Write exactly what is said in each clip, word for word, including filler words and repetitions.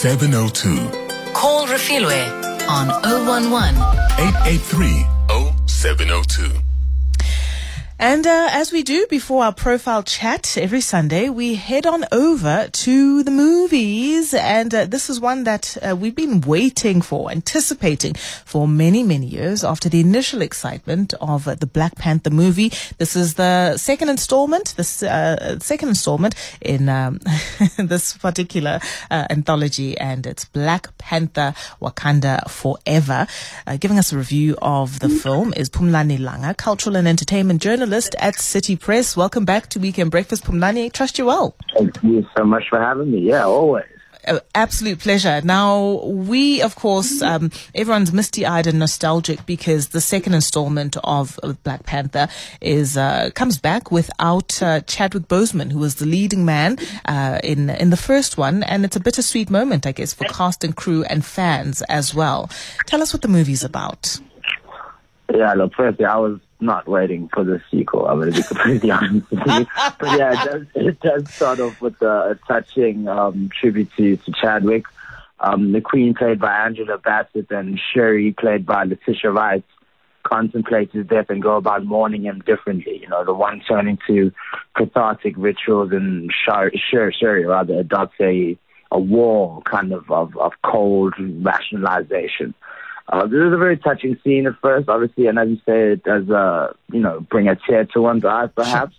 seven oh two. Call Refilwe on oh one one, eight eight three, oh seven oh two. And uh, as we do before our profile chat every Sunday, we head on over to the movies. And uh, this is one that uh, we've been waiting for, anticipating for many, many years after the initial excitement of uh, the Black Panther movie. This is the second installment, this uh, second installment in um, this particular uh, anthology. And it's Black Panther Wakanda Forever. Uh, giving us a review of the film is Phumlani Langa, cultural and entertainment journalist at City Press. Welcome back to Weekend Breakfast, Phumlani. Trust you well. Thank you so much for having me. Yeah, always. Uh, absolute pleasure. Now, we, of course, um, everyone's misty-eyed and nostalgic because the second installment of, of Black Panther is uh, comes back without uh, Chadwick Boseman, who was the leading man uh, in in the first one, and it's a bittersweet moment, I guess, for cast and crew and fans as well. Tell us what the movie's about. Yeah, look, firstly, I was not waiting for the sequel. I'm going to be completely honest with you. But yeah, it does, it does start off with a, a touching um, tribute to, to Chadwick. Um, the Queen, played by Angela Bassett, and Shuri, played by Letitia Wright, contemplate his death and go about mourning him differently. You know, the one turning to cathartic rituals, and Shuri, Shuri rather adopts a, a wall kind of, of, of cold rationalization. Uh, this is a very touching scene at first, obviously, and as you say, it does, uh, you know, bring a tear to one's eye, perhaps.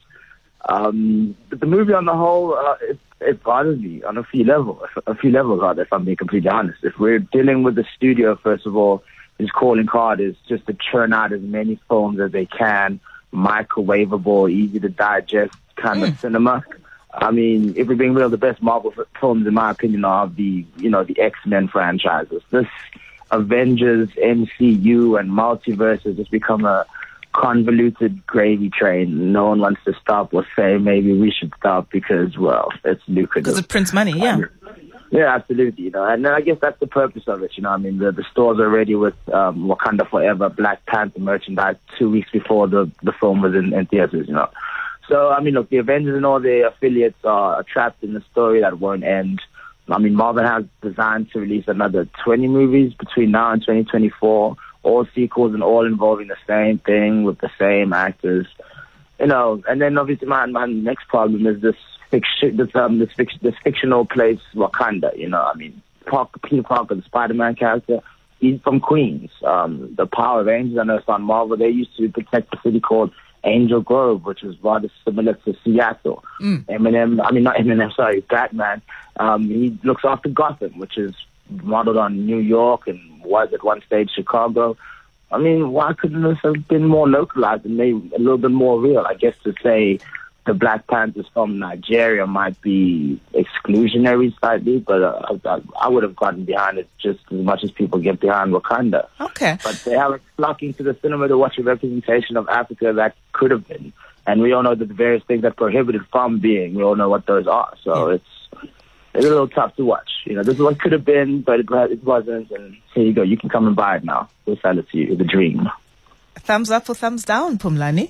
Um, but the movie on the whole, uh, it, it bothers me on a few levels, a few levels, rather, if I'm being completely honest. If we're dealing with the studio, first of all, his calling card is just to churn out as many films as they can, microwavable, easy to digest kind mm. of cinema. I mean, if we're being real, the best Marvel f- films, in my opinion, are the, you know, the X-Men franchises. This Avengers, M C U, and multiverse has just become a convoluted gravy train. No one wants to stop or say maybe we should stop because, well, it's lucrative. Because it prints money, yeah. Um, yeah, absolutely. You know, and I guess that's the purpose of it. You know, I mean, the, the stores are ready with um, Wakanda Forever, Black Panther merchandise two weeks before the the film was in, in theaters. You know, so I mean, look, the Avengers and all their affiliates are trapped in a story that won't end. I mean, Marvel has designed to release another twenty movies between now and twenty twenty-four, all sequels and all involving the same thing with the same actors, you know. And then obviously my, my next problem is this fiction, this, um, this, fiction, this fictional place, Wakanda. You know, I mean, Parker, Peter Parker, the Spider-Man character, he's from Queens. Um, the Power Rangers, I know it's on Marvel, they used to protect a city called Angel Grove, which is rather similar to Seattle. Mm. Eminem, I mean, not Eminem, sorry, Batman. Um, he looks after Gotham, which is modeled on New York and was at one stage Chicago. I mean, why couldn't this have been more localized and made a little bit more real? I guess to say the Black Panthers from Nigeria might be exclusionary slightly, but uh, I, I would have gotten behind it just as much as people get behind Wakanda. Okay. But they are flocking to the cinema to watch a representation of Africa that could have been. And we all know that the various things that prohibited from being, we all know what those are. So yeah. it's it's a little tough to watch. You know, this is what could have been, but it, it wasn't. And here you go. You can come and buy it now. We'll sell it to you. It's a dream. Thumbs up or thumbs down, Phumlani?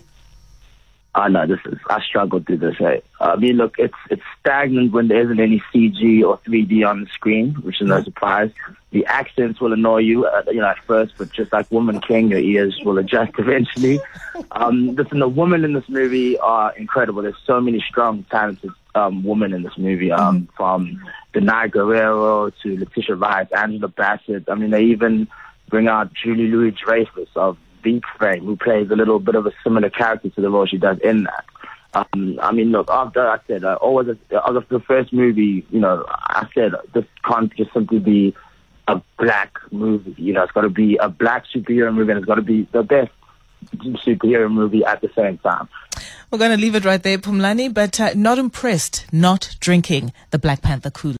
Oh, no, this is, I struggled through this. Right? Uh, I mean, look, it's it's stagnant when there isn't any C G or three D on the screen, which is no surprise. The accents will annoy you, uh, you know, at first, but just like Woman King, your ears will adjust eventually. Um, listen, the women in this movie are incredible. There's so many strong, talented um, women in this movie, um, mm-hmm. from Danai Guerrero to Letitia Wright, Angela Bassett. I mean, they even bring out Julie Louis-Dreyfus of Beat Frame, who plays a little bit of a similar character to the role she does in that. Um, I mean, look, after I said, uh, always out of the first movie, you know, I said this can't just simply be a black movie. You know, it's got to be a black superhero movie, and it's got to be the best superhero movie at the same time. We're going to leave it right there, Phumlani, but uh, not impressed, not drinking the Black Panther Kool-Aid.